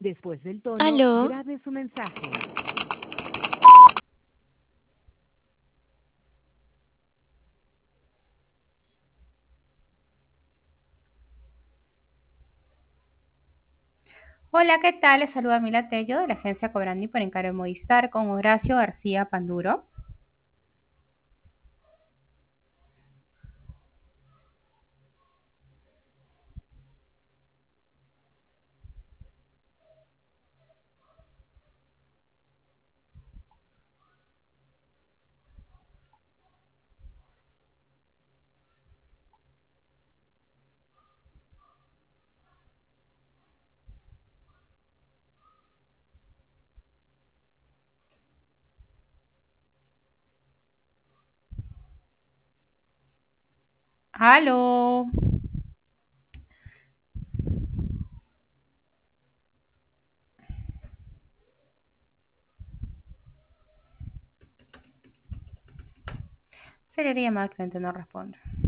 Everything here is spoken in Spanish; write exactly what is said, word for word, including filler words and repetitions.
Después del tono, Aló. grabe su mensaje. Hola, ¿qué tal? Les saluda Mila Tello de la agencia Cobrandi por encargo de Movistar con Horacio García Panduro. ¡Aló! Sería llamada, cliente no responde.